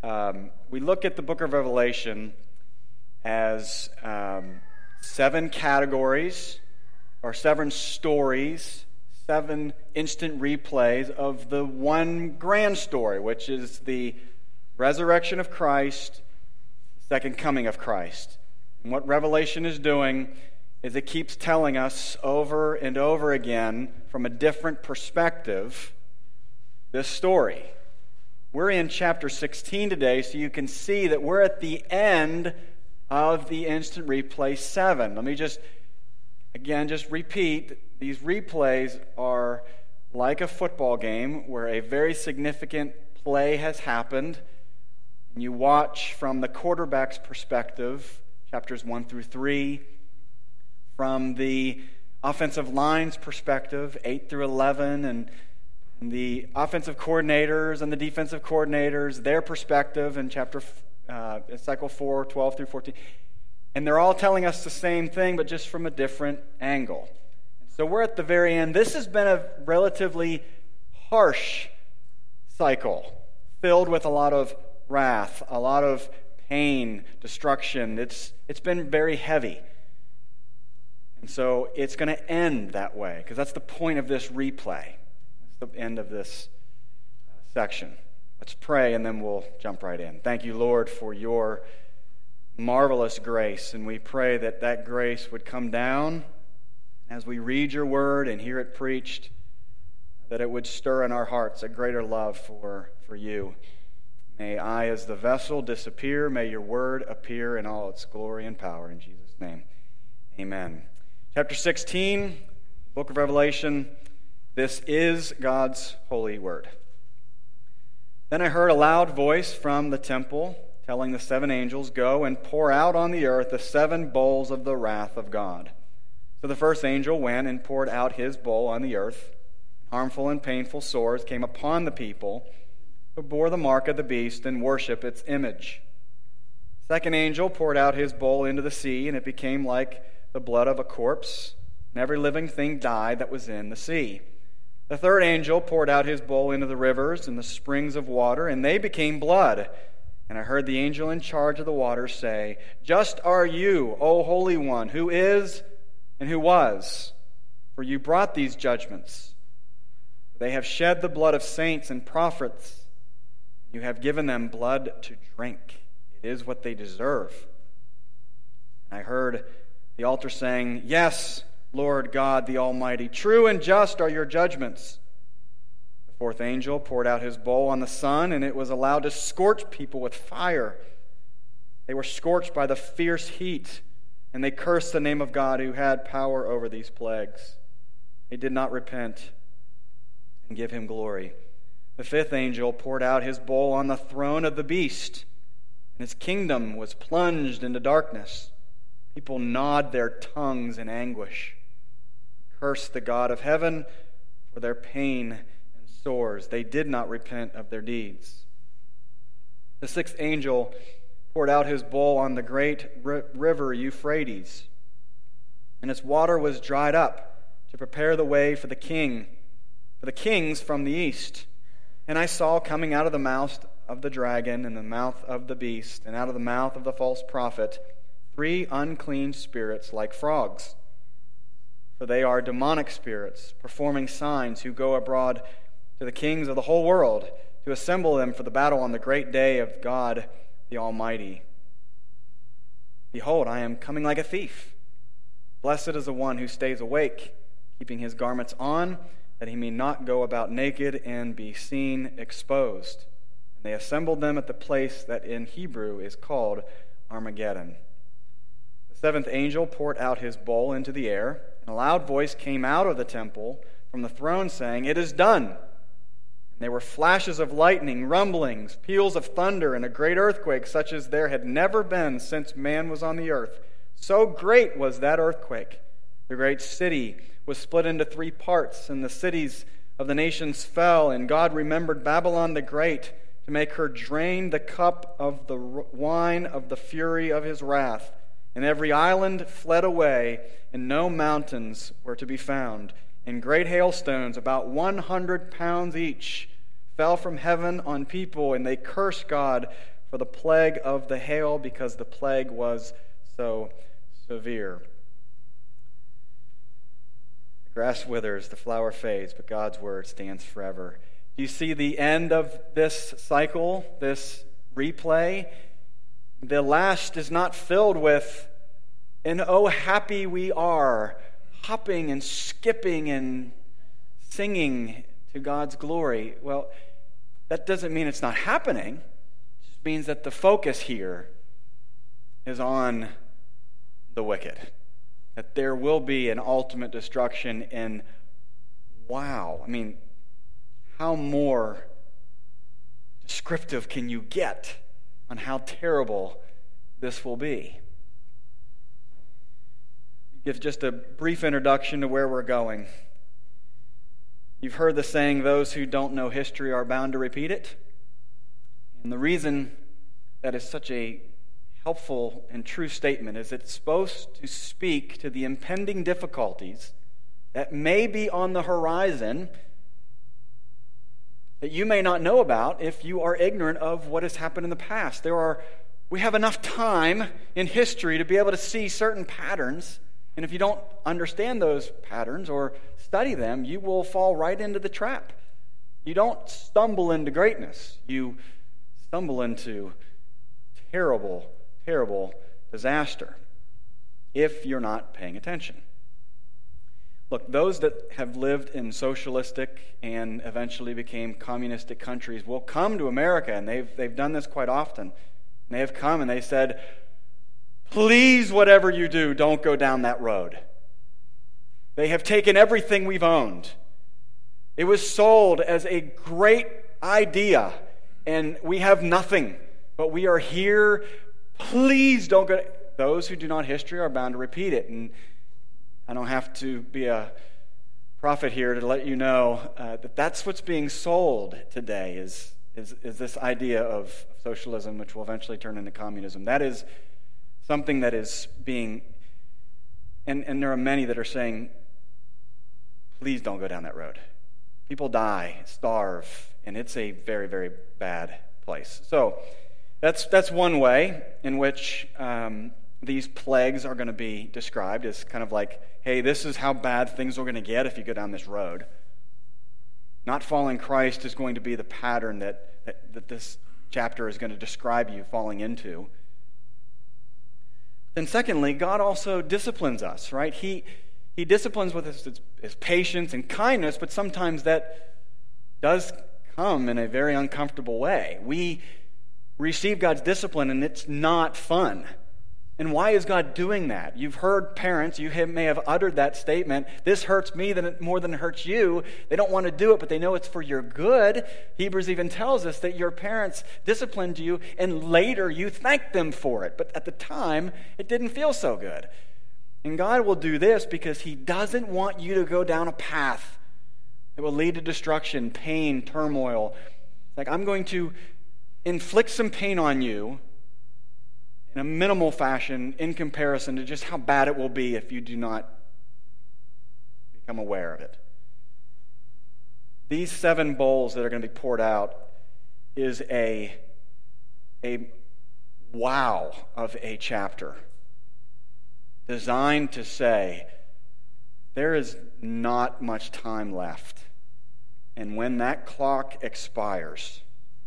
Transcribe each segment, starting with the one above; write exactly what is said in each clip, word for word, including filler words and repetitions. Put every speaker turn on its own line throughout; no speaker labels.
um, we look at the book of Revelation as um, seven categories or seven stories, seven instant replays of the one grand story, which is the resurrection of Christ, the second coming of Christ. And what Revelation is doing is it keeps telling us over and over again from a different perspective this story. We're in chapter sixteen today, so you can see that we're at the end of the instant replay seven. Let me just, again, just repeat. These replays are like a football game where a very significant play has happened. And you watch from the quarterback's perspective, chapters one through three, from the offensive line's perspective, eight through eleven, and the offensive coordinators and the defensive coordinators, their perspective in chapter uh, cycle four, twelve through fourteen. And they're all telling us the same thing, but just from a different angle. So we're at the very end. This has been a relatively harsh cycle, filled with a lot of wrath, a lot of pain, destruction. It's it's been very heavy. And so it's going to end that way, because that's the point of this replay. That's the end of this uh, section. Let's pray, and then we'll jump right in. Thank you, Lord, for your marvelous grace, and we pray that that grace would come down as we read your word and hear it preached, that it would stir in our hearts a greater love for, for you. May I, as the vessel, disappear. May your word appear in all its glory and power. In Jesus' name, amen. Chapter sixteen, book of Revelation. This is God's holy word. Then I heard a loud voice from the temple telling the seven angels, "Go and pour out on the earth the seven bowls of the wrath of God." So the first angel went and poured out his bowl on the earth. Harmful and painful sores came upon the people who bore the mark of the beast and worship its image. The second angel poured out his bowl into the sea, and it became like the blood of a corpse, and every living thing died that was in the sea. The third angel poured out his bowl into the rivers and the springs of water, and they became blood. And I heard the angel in charge of the waters say, "Just are you, O Holy One, who is and who was, for you brought these judgments. They have shed the blood of saints and prophets. You have given them blood to drink. It is what they deserve." And I heard the altar saying, "Yes, Lord God the Almighty, true and just are your judgments." The fourth angel poured out his bowl on the sun, and it was allowed to scorch people with fire. They were scorched by the fierce heat, and they cursed the name of God who had power over these plagues. They did not repent and give him glory. The fifth angel poured out his bowl on the throne of the beast, and his kingdom was plunged into darkness. People gnawed their tongues in anguish, cursed the God of heaven for their pain and sores. They did not repent of their deeds. The sixth angel poured out his bowl on the great river Euphrates, and its water was dried up to prepare the way for the king, for the kings from the east. And I saw coming out of the mouth of the dragon and the mouth of the beast and out of the mouth of the false prophet three unclean spirits like frogs. For they are demonic spirits, performing signs, who go abroad to the kings of the whole world to assemble them for the battle on the great day of God the Almighty. Behold, I am coming like a thief. Blessed is the one who stays awake, keeping his garments on, that he may not go about naked and be seen exposed. And they assembled them at the place that in Hebrew is called Armageddon. The seventh angel poured out his bowl into the air, and a loud voice came out of the temple from the throne saying, "It is done." And there were flashes of lightning, rumblings, peals of thunder, and a great earthquake such as there had never been since man was on the earth. So great was that earthquake. The great city was split into three parts, and the cities of the nations fell, and God remembered Babylon the Great to make her drain the cup of the wine of the fury of his wrath. And every island fled away, and no mountains were to be found. And great hailstones, about one hundred pounds each, fell from heaven on people, and they cursed God for the plague of the hail, because the plague was so severe. The grass withers, the flower fades, but God's word stands forever. Do you see the end of this cycle, this replay? The last is not filled with, and oh, happy we are, hopping and skipping and singing to God's glory. Well, that doesn't mean it's not happening. It just means that the focus here is on the wicked. That there will be an ultimate destruction, and wow, I mean, how more descriptive can you get on how terrible this will be? Give just a brief introduction to where we're going. You've heard the saying, those who don't know history are bound to repeat it. And the reason that is such a helpful and true statement is it's supposed to speak to the impending difficulties that may be on the horizon that you may not know about if you are ignorant of what has happened in the past. There are, we have enough time in history to be able to see certain patterns, and if you don't understand those patterns or study them, you will fall right into the trap. You don't stumble into greatness. You stumble into terrible, terrible disaster if you're not paying attention. Look, those that have lived in socialistic and eventually became communistic countries will come to America, and they've they've done this quite often. And they have come and they said, please, whatever you do, don't go down that road. They have taken everything we've owned. It was sold as a great idea, and we have nothing, but we are here. Please don't go. Those who do not history are bound to repeat it. And I don't have to be a prophet here to let you know uh, that that's what's being sold today is, is, is this idea of socialism, which will eventually turn into communism. That is something that is being, and, and there are many that are saying, please don't go down that road. People die, starve, and it's a very, very bad place. So that's that's one way in which um, these plagues are going to be described as kind of like, hey, this is how bad things are going to get if you go down this road. Not following Christ is going to be the pattern that, that, that this chapter is going to describe you falling into. Then secondly, God also disciplines us, right? He He disciplines with his, his patience and kindness, but sometimes that does come in a very uncomfortable way. We receive God's discipline, and it's not fun. And why is God doing that? You've heard parents, you have, may have uttered that statement, this hurts me than it, more than it hurts you. They don't want to do it, but they know it's for your good. Hebrews even tells us that your parents disciplined you, and later you thanked them for it. But at the time, it didn't feel so good. And God will do this because he doesn't want you to go down a path that will lead to destruction, pain, turmoil. It's like, I'm going to inflict some pain on you in a minimal fashion in comparison to just how bad it will be if you do not become aware of it. These seven bowls that are going to be poured out is a, a wow of a chapter designed to say there is not much time left. And when that clock expires,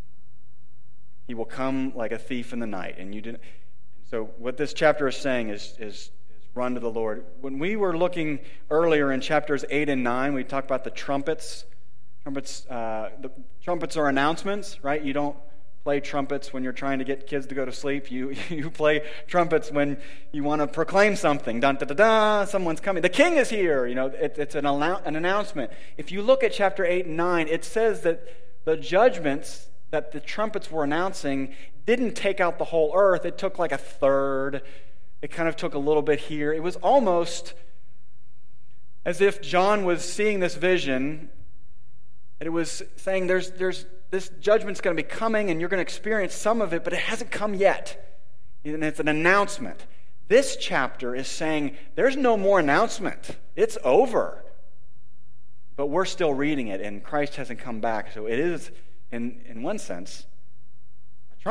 he will come like a thief in the night. And you didn't. So what this chapter is saying is, is, is run to the Lord. When we were looking earlier in chapters eight and nine, we talked about the trumpets. Trumpets, uh, the trumpets are announcements, right? You don't play trumpets when you're trying to get kids to go to sleep. You you play trumpets when you want to proclaim something. Dun da da da. Someone's coming. The king is here. You know, it, it's an allow, an announcement. If you look at chapter eight and nine, it says that the judgments that the trumpets were announcing didn't take out the whole earth. It took like a third. It kind of took a little bit here. It was almost as if John was seeing this vision, and it was saying there's there's this judgment's going to be coming, and you're going to experience some of it, but it hasn't come yet. And it's an announcement. This chapter is saying there's no more announcement. It's over. But we're still reading it, and Christ hasn't come back. So it is, in, in one sense, a trumpet.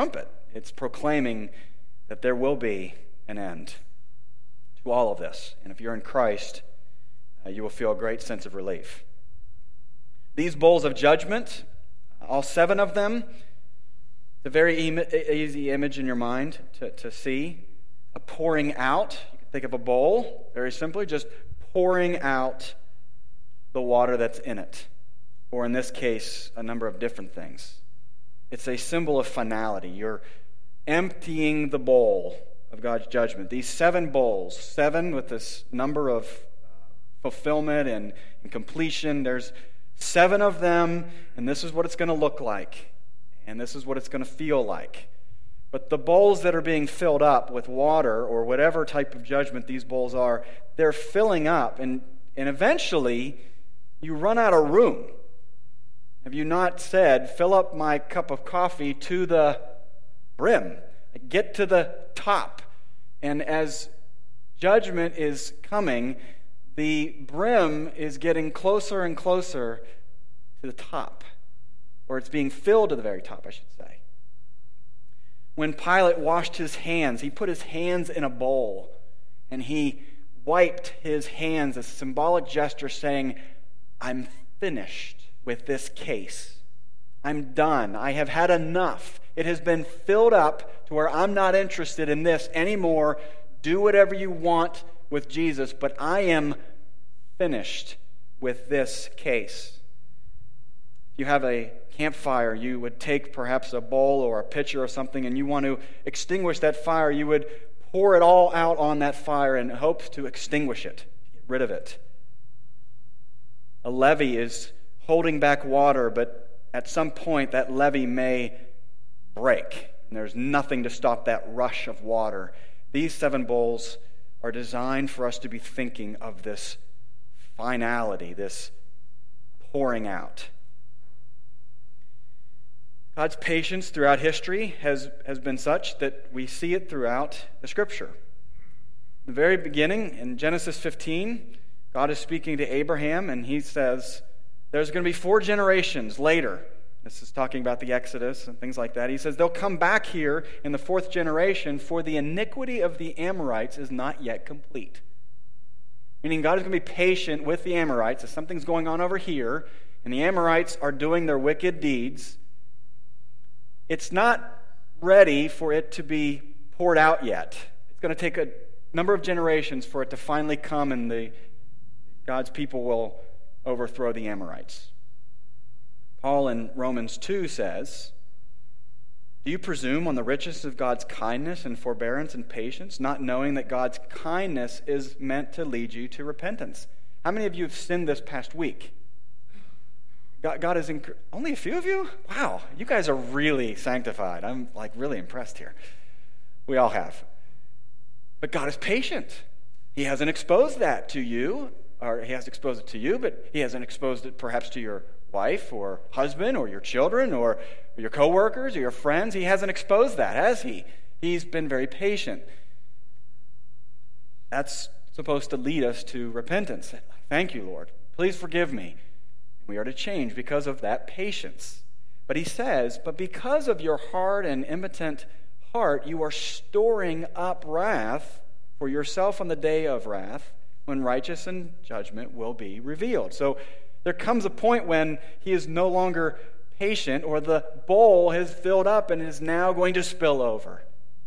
It's proclaiming that there will be an end to all of this. And if you're in Christ, uh, you will feel a great sense of relief. These bowls of judgment, all seven of them, it's a very e- easy image in your mind to, to see. A pouring out. You can think of a bowl, very simply, just pouring out the water that's in it. Or in this case, a number of different things. It's a symbol of finality. You're emptying the bowl of God's judgment. These seven bowls, seven with this number of fulfillment and, and completion. There's seven of them, and this is what it's going to look like. And this is what it's going to feel like. But the bowls that are being filled up with water, or whatever type of judgment these bowls are, they're filling up. And, and eventually, you run out of room. Have you not said, fill up my cup of coffee to the brim? Get to the top. And as judgment is coming, the brim is getting closer and closer to the top. Or it's being filled to the very top, I should say. When Pilate washed his hands, he put his hands in a bowl, and he wiped his hands, a symbolic gesture saying, I'm finished with this case. I'm done. I have had enough. It has been filled up to where I'm not interested in this anymore. Do whatever you want with Jesus, but I am finished with this case. If you have a campfire, you would take perhaps a bowl or a pitcher or something, and you want to extinguish that fire, you would pour it all out on that fire in hopes to extinguish it, get rid of it. A levee is holding back water, but at some point that levee may break, and there's nothing to stop that rush of water. These seven bowls are designed for us to be thinking of this finality, this pouring out. God's patience throughout history has, has been such that we see it throughout the Scripture. In the very beginning, in Genesis fifteen, God is speaking to Abraham, and he says, there's going to be four generations later. This is talking about the Exodus and things like that. He says, they'll come back here in the fourth generation, for the iniquity of the Amorites is not yet complete. Meaning God is going to be patient with the Amorites as something's going on over here, and the Amorites are doing their wicked deeds. It's not ready for it to be poured out yet. It's going to take a number of generations for it to finally come, and the God's people will overthrow the Amorites. Paul in Romans two says, do you presume on the riches of God's kindness and forbearance and patience, not knowing that God's kindness is meant to lead you to repentance? How many of you have sinned this past week? God, God is inc- only a few of you? Wow, you guys are really sanctified. I'm like really impressed here. We all have. But God is patient. He hasn't exposed that to you, or he has exposed it to you, but he hasn't exposed it perhaps to your wife or husband or your children or your coworkers or your friends. He hasn't exposed that, has he? He's been very patient. That's supposed to lead us to repentance. Thank you, Lord. Please forgive me. We are to change because of that patience. But he says, but because of your hard and impotent heart, you are storing up wrath for yourself on the day of wrath, when righteousness and judgment will be revealed. So there comes a point when he is no longer patient, or the bowl has filled up and is now going to spill over.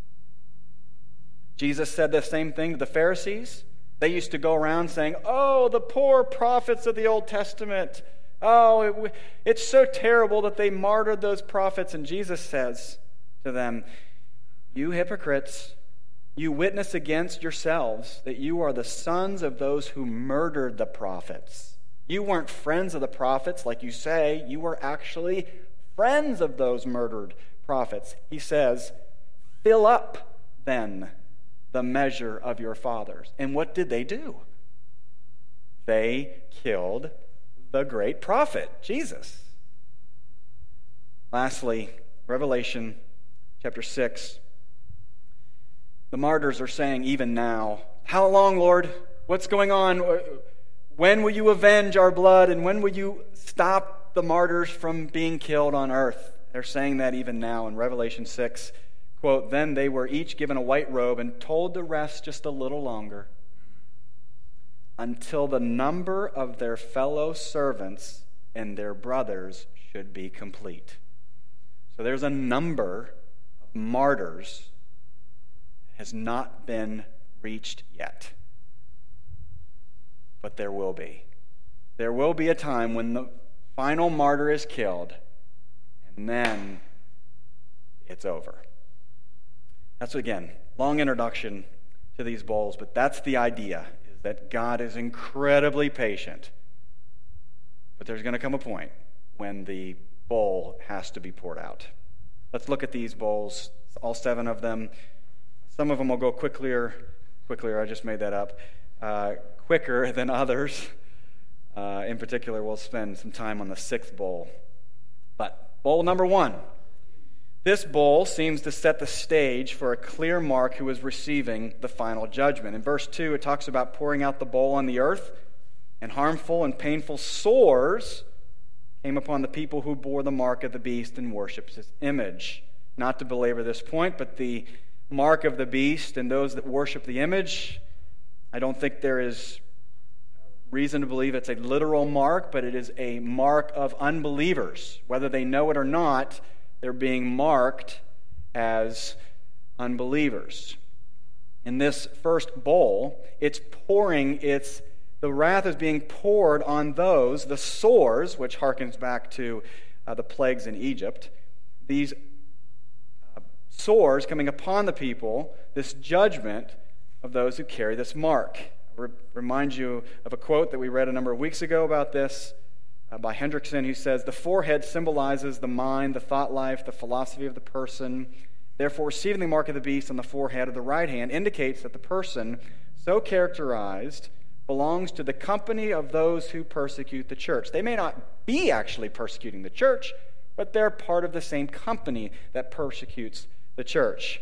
Jesus said the same thing to the Pharisees. They used to go around saying, oh, the poor prophets of the Old Testament. Oh, it, it's so terrible that they martyred those prophets. And Jesus says to them, you hypocrites, you witness against yourselves that you are the sons of those who murdered the prophets. You weren't friends of the prophets like you say. You were actually friends of those murdered prophets. He says, fill up then the measure of your fathers. And what did they do? They killed the great prophet, Jesus. Lastly, Revelation chapter six. The martyrs are saying, even now, how long, Lord? What's going on? When will you avenge our blood? And when will you stop the martyrs from being killed on earth? They're saying that even now in Revelation six. quote, "Then they were each given a white robe and told to rest just a little longer until the number of their fellow servants and their brothers should be complete." So there's a number of martyrs that has not been reached yet. But there will be. There will be a time when the final martyr is killed, and then it's over. That's, again, long introduction to these bowls, but that's the idea, is that God is incredibly patient. But there's going to come a point when the bowl has to be poured out. Let's look at these bowls, all seven of them. Some of them will go quicker, quicker, I just made that up, uh, quicker than others. Uh, in particular, we'll spend some time on the sixth bowl. But bowl number one. This bowl seems to set the stage for a clear mark who is receiving the final judgment. In verse two, it talks about pouring out the bowl on the earth, and harmful and painful sores came upon the people who bore the mark of the beast and worshipped his image. Not to belabor this point, but the mark of the beast and those that worship the image, I don't think there is reason to believe it's a literal mark, but it is a mark of unbelievers. Whether they know it or not, they're being marked as unbelievers. In this first bowl, it's pouring its, the wrath is being poured on those, the sores, which harkens back to uh, the plagues in Egypt. These uh, sores coming upon the people, this judgment of those who carry this mark. I re- remind you of a quote that we read a number of weeks ago about this, Uh, by Hendrickson, who says, "The forehead symbolizes the mind, the thought life, the philosophy of the person. Therefore, receiving the mark of the beast on the forehead of the right hand indicates that the person so characterized belongs to the company of those who persecute the church." They may not be actually persecuting the church, but they're part of the same company that persecutes the church.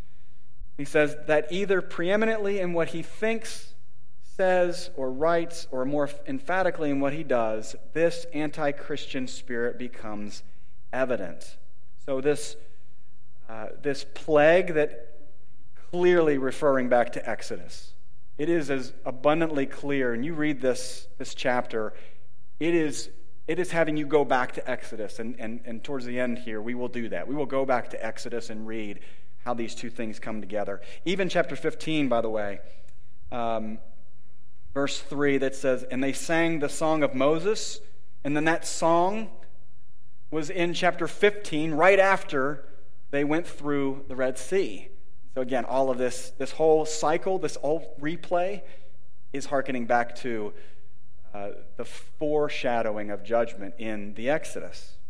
He says that either preeminently in what he thinks, says, or writes, or more emphatically in what he does, this anti-Christian spirit becomes evident. So this uh, this plague that clearly referring back to Exodus, it is as abundantly clear, and you read this this chapter, it is it is having you go back to Exodus, and, and, and towards the end here, we will do that. We will go back to Exodus and read how these two things come together. Even chapter fifteen, by the way, um, verse three, that says, "And they sang the song of Moses," and then that song was in chapter fifteen, right after they went through the Red Sea. So again, all of this, this whole cycle, this whole replay is hearkening back to uh, the foreshadowing of judgment in the Exodus.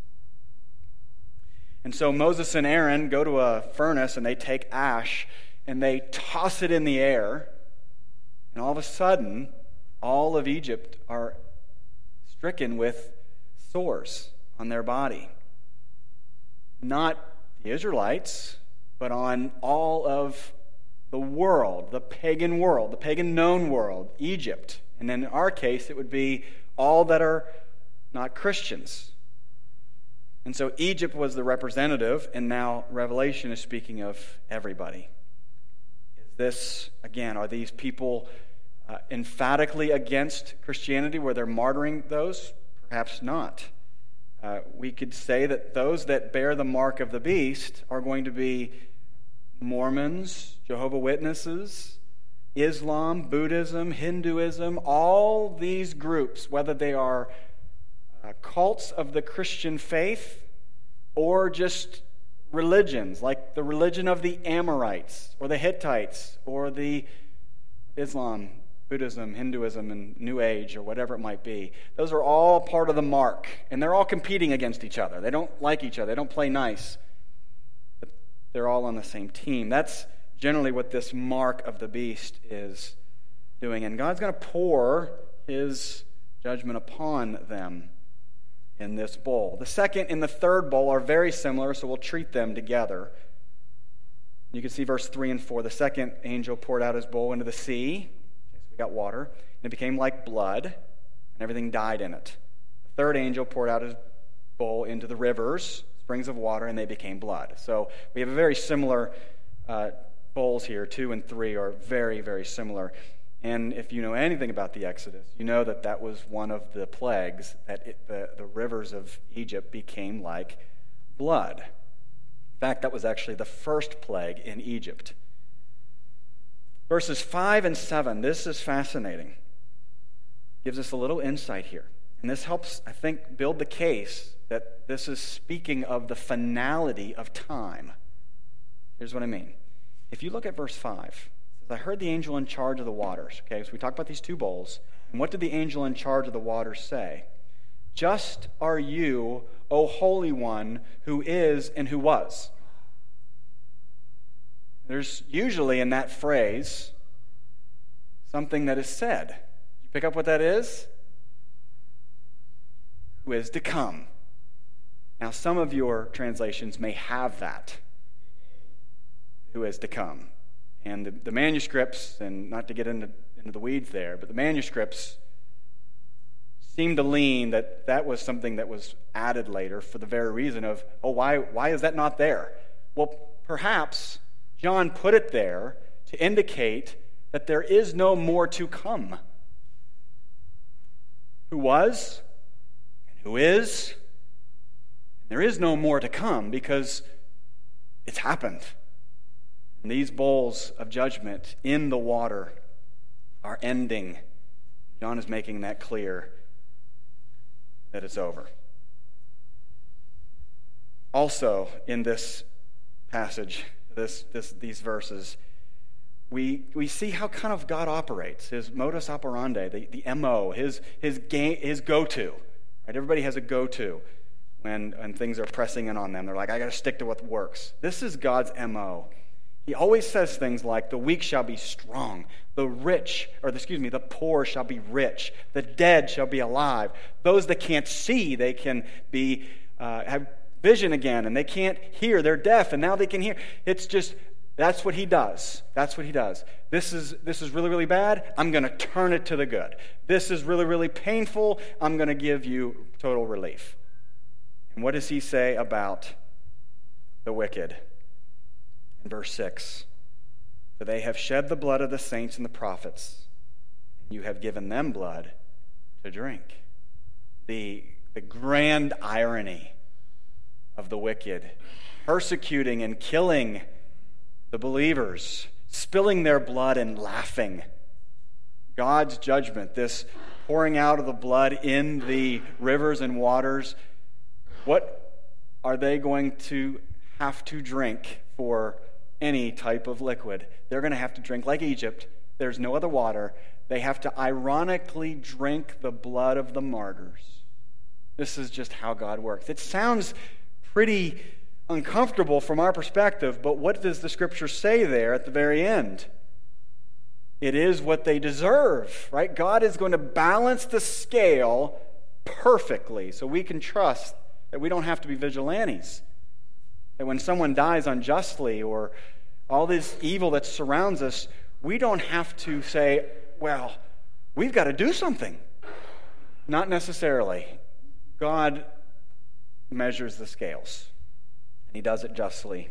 And so Moses and Aaron go to a furnace and they take ash and they toss it in the air. And all of a sudden, all of Egypt are stricken with sores on their body. Not the Israelites, but on all of the world, the pagan world, the pagan known world, Egypt. And in our case, it would be all that are not Christians. And so Egypt was the representative, and now Revelation is speaking of everybody. Is this, again, are these people uh, emphatically against Christianity where they're martyring those? Perhaps not. Uh, we could say that those that bear the mark of the beast are going to be Mormons, Jehovah's Witnesses, Islam, Buddhism, Hinduism, all these groups, whether they are uh, cults of the Christian faith or just religions, like the religion of the Amorites or the Hittites or the Islam, Buddhism, Hinduism, and New Age, or whatever it might be. Those are all part of the mark, and they're all competing against each other. They don't like each other. They don't play nice, but they're all on the same team. That's generally what this mark of the beast is doing, and God's going to pour his judgment upon them in this bowl. The second and the third bowl are very similar, so we'll treat them together. You can see verse three and four. The second angel poured out his bowl into the sea. Got water, and it became like blood, and everything died in it. The third angel poured out his bowl into the rivers, springs of water, and they became blood. So we have a very similar uh, bowls here. Two and three are very, very similar. And if you know anything about the Exodus, you know that that was one of the plagues, that it, the, the rivers of Egypt became like blood. In fact, that was actually the first plague in Egypt. Verses five and seven, this is fascinating. Gives us a little insight here. And this helps, I think, build the case that this is speaking of the finality of time. Here's what I mean. If you look at verse five, it says, I heard the angel in charge of the waters. Okay, so we talked about these two bowls. And what did the angel in charge of the waters say? Just are you, O Holy One, who is and who was. There's usually in that phrase something that is said. You pick up what that is? Who is to come. Now, some of your translations may have that. Who is to come. And the, the manuscripts, and not to get into, into the weeds there, but the manuscripts seem to lean that that was something that was added later for the very reason of, oh, why, why is that not there? Well, perhaps John put it there to indicate that there is no more to come. Who was, and who is, and there is no more to come because it's happened. And these bowls of judgment in the water are ending. John is making that clear that it's over. Also, in this passage, This, this, these verses, we we see how kind of God operates, his modus operandi, the, the M O, his his game, his go-to. Right? Everybody has a go-to when, when things are pressing in on them. They're like, I got to stick to what works. This is God's M O. He always says things like, the weak shall be strong, the rich, or excuse me, the poor shall be rich, the dead shall be alive. Those that can't see, they can be uh, have vision again, and they can't hear. They're deaf, and now they can hear. It's just, that's what he does. That's what he does. This is this is really, really bad. I'm going to turn it to the good. This is really, really painful. I'm going to give you total relief. And what does he say about the wicked? In verse six, for they have shed the blood of the saints and the prophets, and you have given them blood to drink. The, the grand irony of the wicked, persecuting and killing the believers, spilling their blood and laughing. God's judgment, this pouring out of the blood in the rivers and waters, what are they going to have to drink for any type of liquid? They're going to have to drink like Egypt. There's no other water. They have to ironically drink the blood of the martyrs. This is just how God works. It sounds pretty uncomfortable from our perspective, but what does the scripture say there at the very end? It is what they deserve, right? God is going to balance the scale perfectly so we can trust that we don't have to be vigilantes. That when someone dies unjustly or all this evil that surrounds us, we don't have to say, well, we've got to do something. Not necessarily. God measures the scales, and he does it justly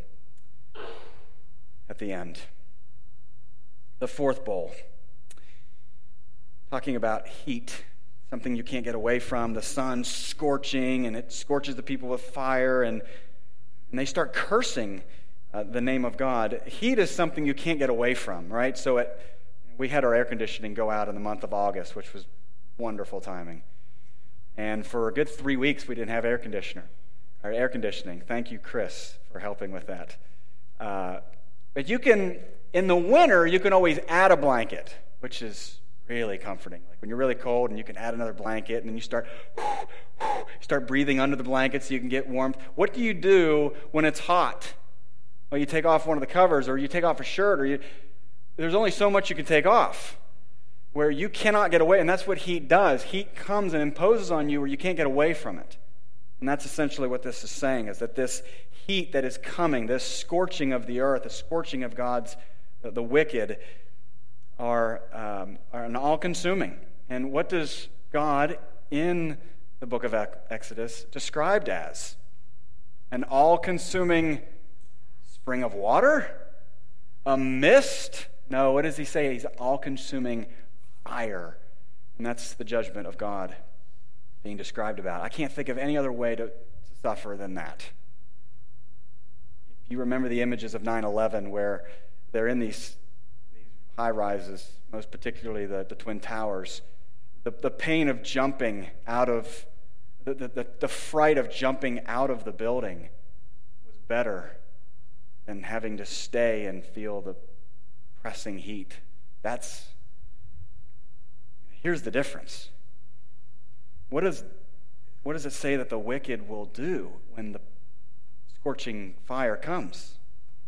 at the end. The fourth bowl, talking about heat, something you can't get away from, the sun scorching, and it scorches the people with fire, and, and they start cursing uh, the name of God. Heat is something you can't get away from, right? So it, we had our air conditioning go out in the month of August, which was wonderful timing. And for a good three weeks, we didn't have air conditioner, or air conditioning. Thank you, Chris, for helping with that. Uh, but you can, in the winter, you can always add a blanket, which is really comforting. Like when you're really cold and you can add another blanket, and then you start, start breathing under the blanket so you can get warmth. What do you do when it's hot? Well, you take off one of the covers, or you take off a shirt, or you, there's only so much you can take off, where you cannot get away. And that's what heat does. Heat comes and imposes on you where you can't get away from it. And that's essentially what this is saying, is that this heat that is coming, this scorching of the earth, the scorching of God's, the, the wicked, are, um, are an all-consuming. And what does God in the book of Exodus described as? An all-consuming spring of water? A mist? No, what does he say? He's all-consuming fire. And that's the judgment of God being described about. I can't think of any other way to, to suffer than that. If you remember the images of nine eleven where they're in these, these high-rises, most particularly the, the Twin Towers, the, the pain of jumping out of, the, the, the fright of jumping out of the building was better than having to stay and feel the pressing heat. That's, here's the difference. What does, what does it say that the wicked will do when the scorching fire comes?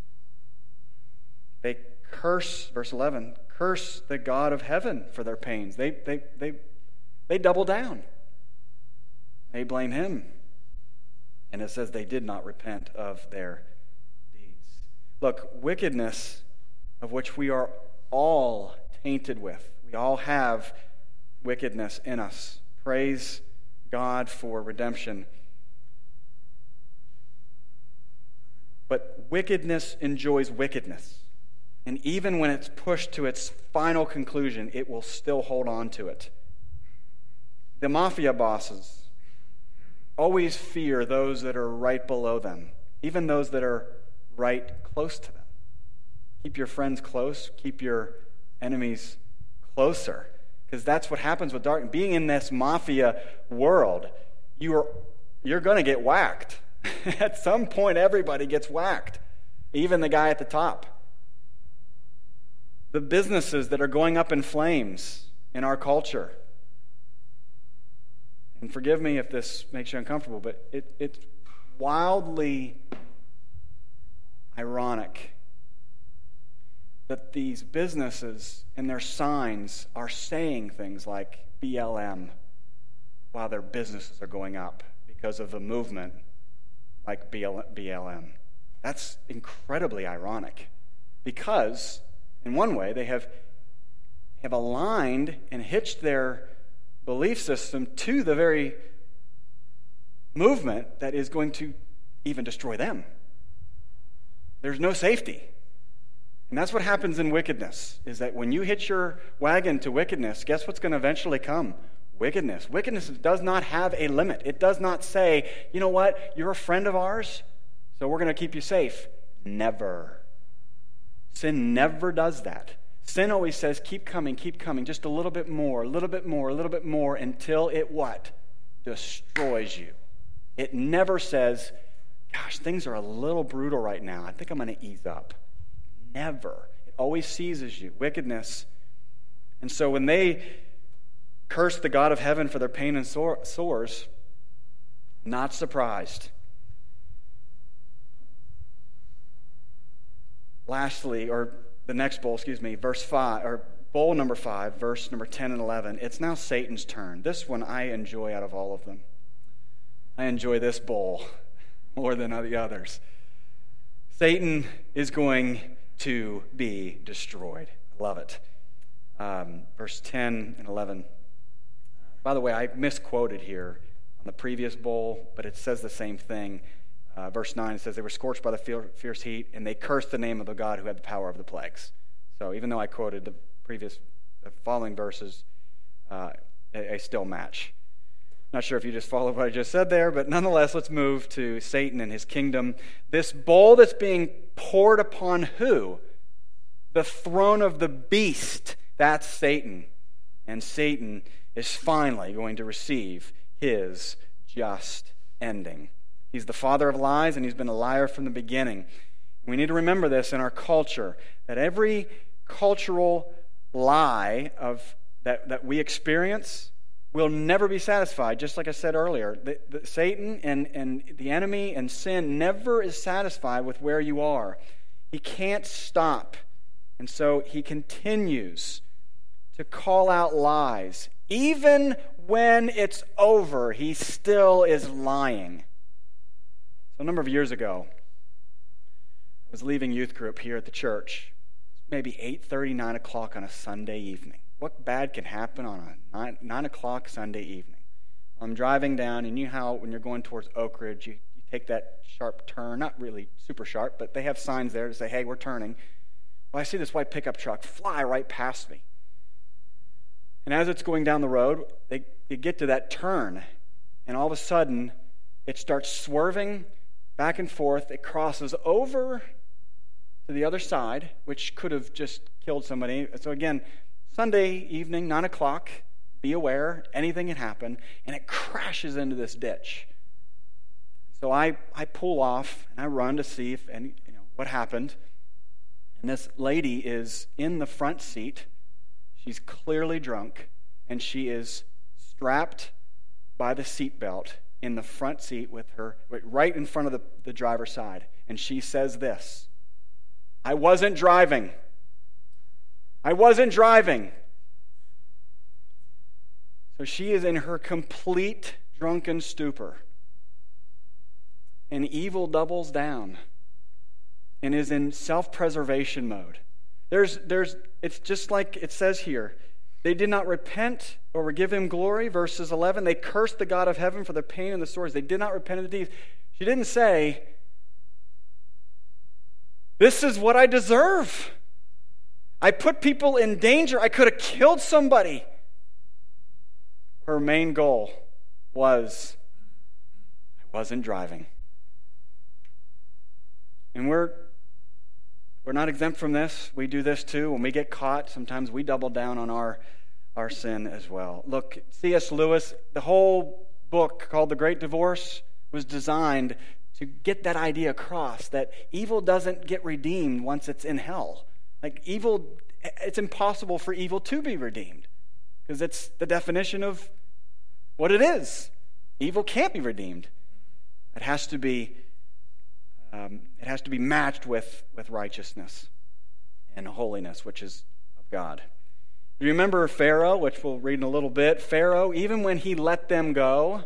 They curse, verse eleven, curse the God of heaven for their pains. They, they, they, they double down. They blame him. And it says they did not repent of their deeds. Look, wickedness, of which we are all tainted with. We all have wickedness in us. Praise God for redemption. But wickedness enjoys wickedness. And even when it's pushed to its final conclusion, it will still hold on to it. The mafia bosses always fear those that are right below them, even those that are right close to them. Keep your friends close, keep your enemies closer, because that's what happens with darkness. Being in this mafia world, you are, you're going to get whacked. At some point, everybody gets whacked, even the guy at the top. The businesses that are going up in flames in our culture. And forgive me if this makes you uncomfortable, but it, it's wildly ironic that these businesses and their signs are saying things like B L M while their businesses are going up because of a movement like B L M. That's incredibly ironic because, in one way, they have, have aligned and hitched their belief system to the very movement that is going to even destroy them. There's no safety. And that's what happens in wickedness, is that when you hitch your wagon to wickedness, guess what's going to eventually come? Wickedness. Wickedness does not have a limit. It does not say, you know what, you're a friend of ours, so we're going to keep you safe. Never. Sin never does that. Sin always says, keep coming, keep coming, just a little bit more, a little bit more, a little bit more, until it what? Destroys you. It never says, gosh, things are a little brutal right now. I think I'm going to ease up. Never. It always seizes you. Wickedness. And so when they curse the God of heaven for their pain and sores, not surprised. Lastly, or the next bowl, excuse me, verse five, or bowl number five, verse number ten and eleven. It's now Satan's turn. This one I enjoy out of all of them. I enjoy this bowl more than the others. Satan is going to be destroyed. I love it. Um, verse ten and eleven. By the way, I misquoted here on the previous bowl, but it says the same thing. Uh, verse nine, it says, they were scorched by the fierce heat, and they cursed the name of the God who had the power of the plagues. So even though I quoted the previous, the following verses, uh, I, I still match. Not sure if you just followed what I just said there, but nonetheless, let's move to Satan and his kingdom. This bowl that's being poured upon who? The throne of the beast. That's Satan. And Satan is finally going to receive his just ending. He's the father of lies, and he's been a liar from the beginning. We need to remember this in our culture, that every cultural lie of that, that we experience will never be satisfied. Just like I said earlier, the, the, Satan and, and the enemy and sin never is satisfied with where you are. He can't stop. And so he continues to call out lies. Even when it's over, he still is lying. So a number of years ago, I was leaving youth group here at the church. Maybe eight thirty, nine o'clock on a Sunday evening. What bad can happen on a nine, nine o'clock Sunday evening? I'm driving down, and you know how when you're going towards Oak Ridge, you, you take that sharp turn. Not really super sharp, but they have signs there to say, hey, we're turning. Well, I see this white pickup truck fly right past me. And as it's going down the road, they, they get to that turn, and all of a sudden, it starts swerving back and forth. It crosses over to the other side, which could have just killed somebody. So again, Sunday evening, nine o'clock, be aware, anything can happen, and it crashes into this ditch. So I, I pull off, and I run to see if any, you know, what happened. And this lady is in the front seat. She's clearly drunk, and she is strapped by the seatbelt in the front seat with her, right in front of the, the driver's side. And she says this, I wasn't driving. I wasn't driving. So she is in her complete drunken stupor. And evil doubles down and is in self-preservation mode. There's, there's, it's just like it says here. They did not repent or give him glory. Verses eleven, they cursed the God of heaven for the pain and the sores. They did not repent of the deeds. She didn't say, this is what I deserve. I put people in danger. I could have killed somebody. Her main goal was, I wasn't driving. And we're we're not exempt from this. We do this too. When we get caught, sometimes we double down on our, our sin as well. Look, C S Lewis, the whole book called The Great Divorce was designed to get that idea across, that evil doesn't get redeemed once it's in hell. Like evil, it's impossible for evil to be redeemed because it's the definition of what it is. Evil can't be redeemed. It has to be Um, it has to be matched with, with righteousness and holiness, which is of God. You remember Pharaoh, which we'll read in a little bit. Pharaoh, even when he let them go,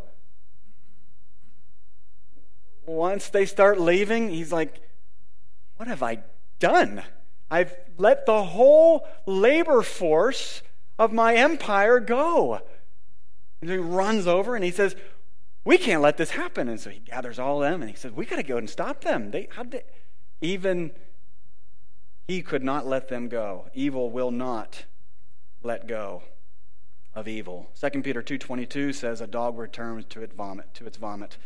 once they start leaving, he's like, what have I done? I've let the whole labor force of my empire go. And he runs over and he says, we can't let this happen. And so he gathers all of them and he says, we got to go and stop them. They, how did, even he could not let them go. Evil will not let go of evil. Second Peter two twenty-two says, a dog returns to its vomit. To its vomit.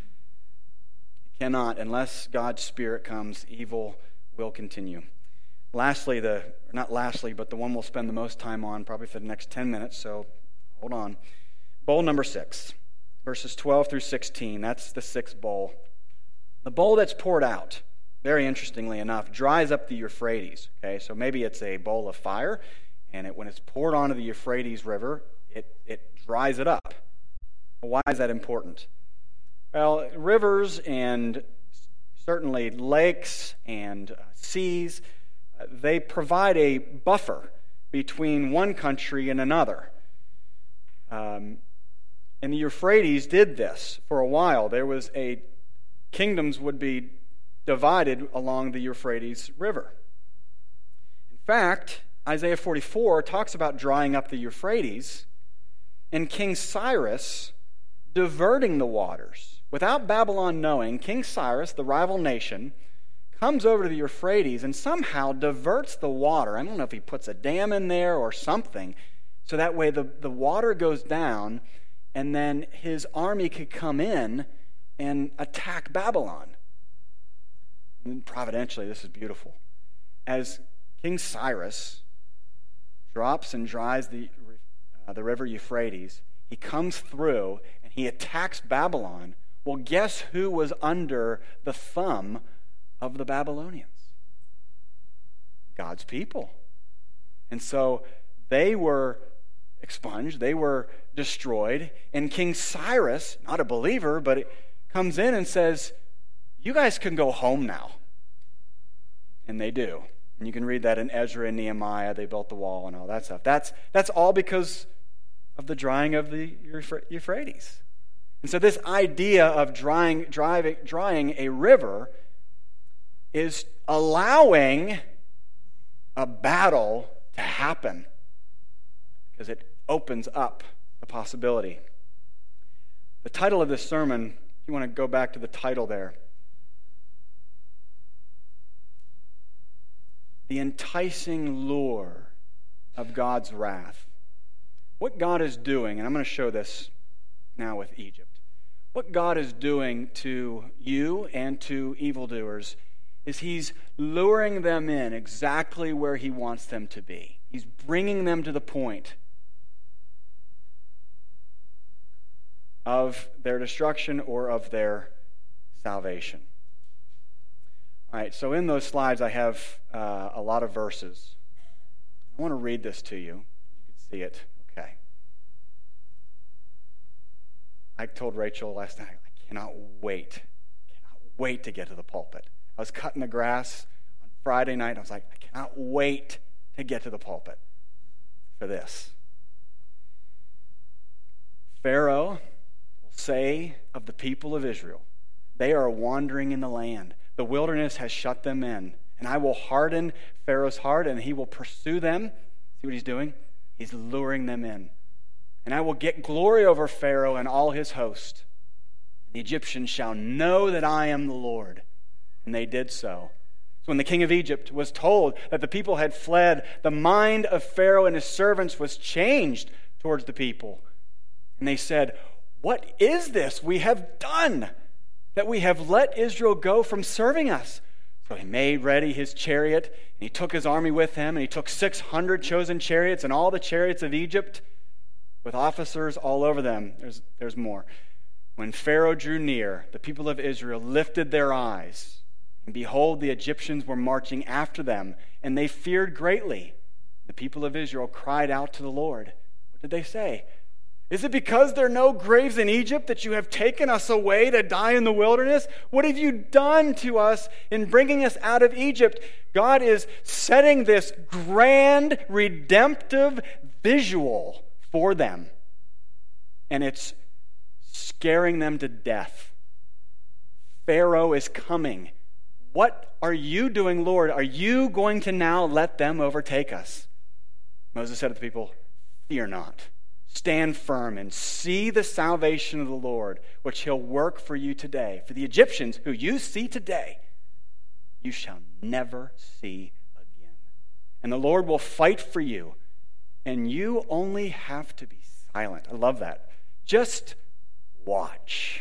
It cannot, unless God's Spirit comes, evil will continue. Lastly, the not lastly, but the one we'll spend the most time on, probably for the next ten minutes, so hold on. Bowl number six. Verses twelve through sixteen, that's the sixth bowl. The bowl that's poured out, very interestingly enough, dries up the Euphrates. Okay, so maybe it's a bowl of fire, and it, when it's poured onto the Euphrates River, it, it dries it up. Well, why is that important? Well, rivers and certainly lakes and uh, seas, uh, they provide a buffer between one country and another. Um, And the Euphrates did this for a while. There was a, kingdoms would be divided along the Euphrates River. In fact, Isaiah forty-four talks about drying up the Euphrates and King Cyrus diverting the waters. Without Babylon knowing, King Cyrus, the rival nation, comes over to the Euphrates and somehow diverts the water. I don't know if he puts a dam in there or something, so that way the, the water goes down and then his army could come in and attack Babylon. And providentially, this is beautiful. As King Cyrus drops and dries the, uh, the river Euphrates, he comes through and he attacks Babylon. Well, guess who was under the thumb of the Babylonians? God's people. And so they were expunged, they were destroyed, and King Cyrus, not a believer, but it comes in and says, you guys can go home now. And they do. And you can read that in Ezra and Nehemiah. They built the wall and all that stuff. That's, that's all because of the drying of the Euphrates. And so this idea of drying, driving, drying a river is allowing a battle to happen because it opens up the possibility. The title of this sermon, if you want to go back to the title there, the enticing lure of God's wrath. What God is doing, and I'm going to show this now with Egypt. What God is doing to you and to evildoers is he's luring them in exactly where he wants them to be. He's bringing them to the point of their destruction or of their salvation. All right, so in those slides I have uh, a lot of verses. I want to read this to you. You can see it. Okay. I told Rachel last night, I cannot wait, cannot wait to get to the pulpit. I was cutting the grass on Friday night. I was like, I cannot wait to get to the pulpit for this. Pharaoh will say of the people of Israel, they are wandering in the land. The wilderness has shut them in. And I will harden Pharaoh's heart, and he will pursue them. See what he's doing? He's luring them in. And I will get glory over Pharaoh and all his host. The Egyptians shall know that I am the Lord. And they did so. So when the king of Egypt was told that the people had fled, the mind of Pharaoh and his servants was changed towards the people. And they said, what is this we have done, that we have let Israel go from serving us? So he made ready his chariot, and he took his army with him, and he took six hundred chosen chariots and all the chariots of Egypt with officers all over them. There's, there's more. When Pharaoh drew near, the people of Israel lifted their eyes, and behold, the Egyptians were marching after them, and they feared greatly. The people of Israel cried out to the Lord. What did they say? Is it because there are no graves in Egypt that you have taken us away to die in the wilderness? What have you done to us in bringing us out of Egypt? God is setting this grand redemptive visual for them. And it's scaring them to death. Pharaoh is coming. What are you doing, Lord? Are you going to now let them overtake us? Moses said to the people, fear not. Stand firm and see the salvation of the Lord, which he'll work for you today. For the Egyptians who you see today, you shall never see again. And the Lord will fight for you, and you only have to be silent. I love that. Just watch.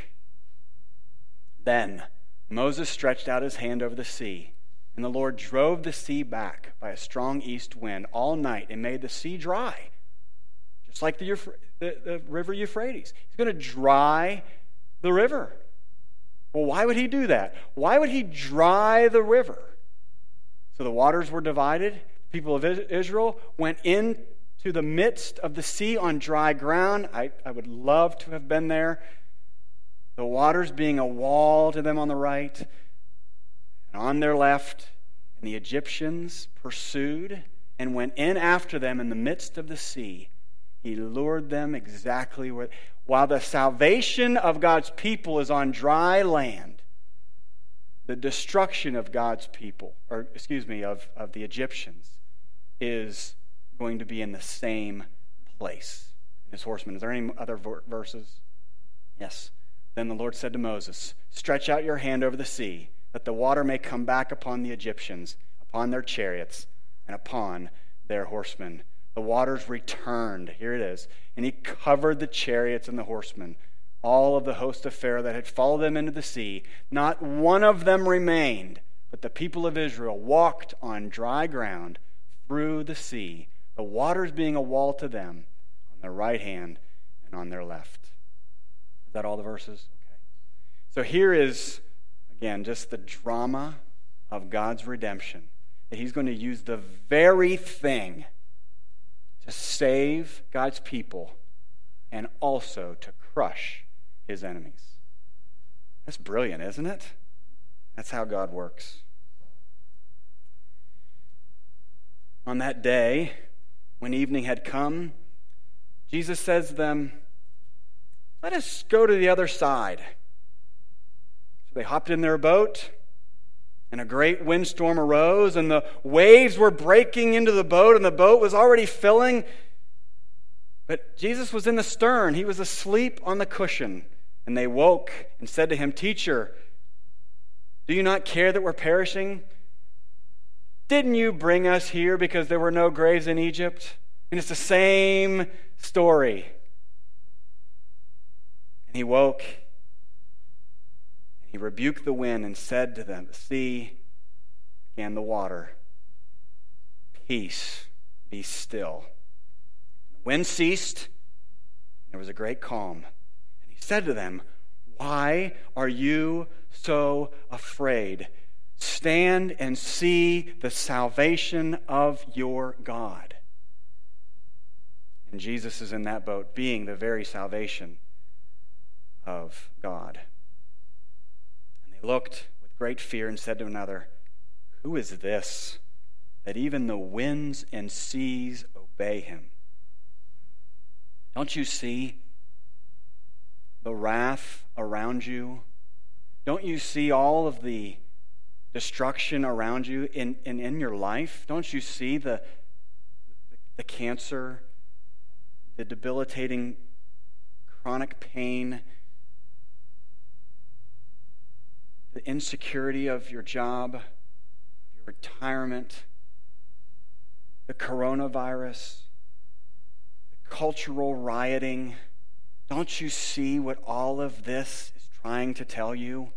Then Moses stretched out his hand over the sea, and the Lord drove the sea back by a strong east wind all night and made the sea dry. Just like the, the, the river Euphrates. He's going to dry the river. Well, why would he do that? Why would he dry the river? So the waters were divided. The people of Israel went into the midst of the sea on dry ground. I, I would love to have been there. The waters being a wall to them on the right and on their left. And the Egyptians pursued and went in after them in the midst of the sea. He lured them exactly where, while the salvation of God's people is on dry land, the destruction of God's people, or excuse me, of, of the Egyptians, is going to be in the same place. In his horsemen. Is there any other verses? Yes. Then the Lord said to Moses, stretch out your hand over the sea, that the water may come back upon the Egyptians, upon their chariots, and upon their horsemen. The waters returned. Here it is. And he covered the chariots and the horsemen, all of the host of Pharaoh that had followed them into the sea. Not one of them remained, but the people of Israel walked on dry ground through the sea, the waters being a wall to them on their right hand and on their left. Is that all the verses? Okay. So here is, again, just the drama of God's redemption, that he's going to use the very thing to save God's people and also to crush his enemies. That's brilliant, isn't it? That's how God works. On that day, when evening had come, Jesus says to them, let us go to the other side. So they hopped in their boat, and a great windstorm arose, and the waves were breaking into the boat, and the boat was already filling. But Jesus was in the stern. He was asleep on the cushion. And they woke and said to him, Teacher, do you not care that we're perishing? Didn't you bring us here because there were no graves in Egypt? And it's the same story. And he woke, and he rebuked the wind and said to them, the sea and the water, peace, be still. The wind ceased, and there was a great calm. And he said to them, why are you so afraid? Stand and see the salvation of your God. And Jesus is in that boat, being the very salvation of God. And they looked with great fear and said to another, who is this, that even the winds and seas obey him? Don't you see the wrath around you? Don't you see all of the destruction around you in, in, in your life? Don't you see the, the cancer, the debilitating chronic pain, the insecurity of your job, of your retirement, the coronavirus, the cultural rioting? Don't you see what all of this is trying to tell you?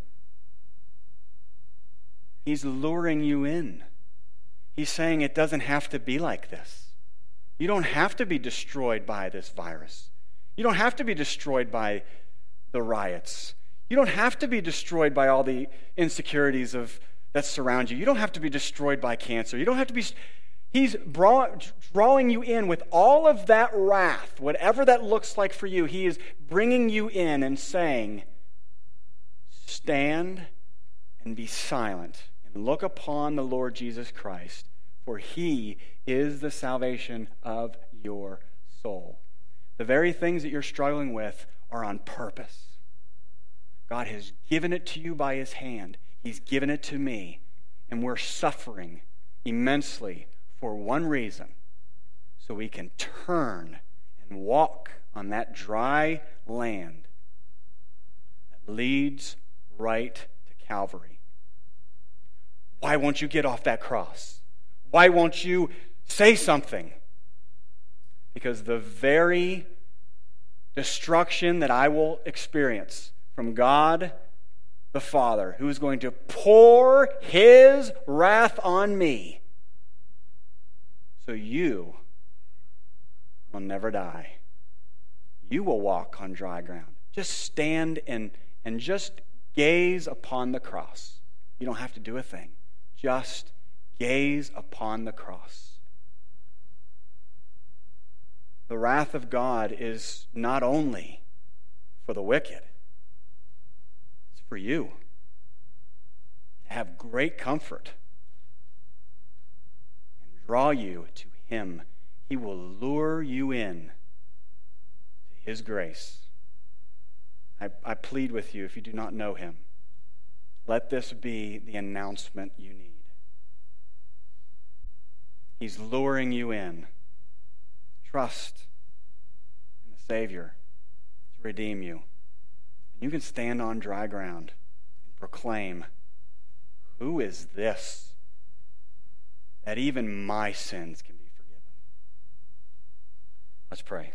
He's luring you in. He's saying it doesn't have to be like this. You don't have to be destroyed by this virus. You don't have to be destroyed by the riots. You don't have to be destroyed by all the insecurities of that surround you. You don't have to be destroyed by cancer. You don't have to be... He's drawing you in with all of that wrath, whatever that looks like for you. He is bringing you in and saying, stand and be silent and look upon the Lord Jesus Christ, for he is the salvation of your soul. The very things that you're struggling with are on purpose. God has given it to you by his hand. He's given it to me. And we're suffering immensely for one reason, so we can turn and walk on that dry land that leads right to Calvary. Why won't you get off that cross? Why won't you say something? Because the very destruction that I will experience from God the Father, who is going to pour his wrath on me, so you will never die. You will walk on dry ground. Just stand and, and just gaze upon the cross. You don't have to do a thing. Just gaze upon the cross. The wrath of God is not only for the wicked, it's for you to have great comfort. Draw you to him. He will lure you in to his grace. I, I plead with you, if you do not know him, let this be the announcement you need. He's luring you in. Trust in the Savior to redeem you. And you can stand on dry ground and proclaim, who is this, that even my sins can be forgiven? Let's pray.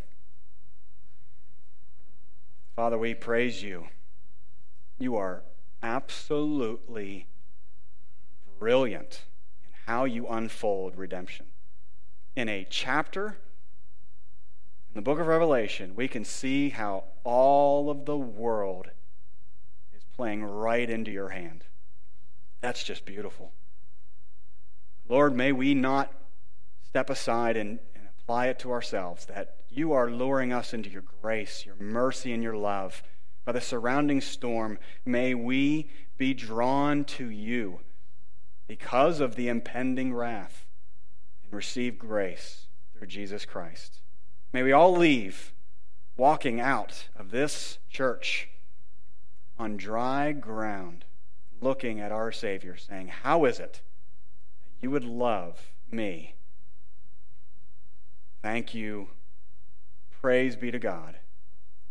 Father, we praise you. You are absolutely brilliant in how you unfold redemption. In a chapter in the book of Revelation, we can see how all of the world is playing right into your hand. That's just beautiful. Lord, may we not step aside and, and apply it to ourselves, that you are luring us into your grace, your mercy, and your love. By the surrounding storm, may we be drawn to you because of the impending wrath and receive grace through Jesus Christ. May we all leave walking out of this church on dry ground, looking at our Savior, saying, how is it you would love me? Thank you. Praise be to God.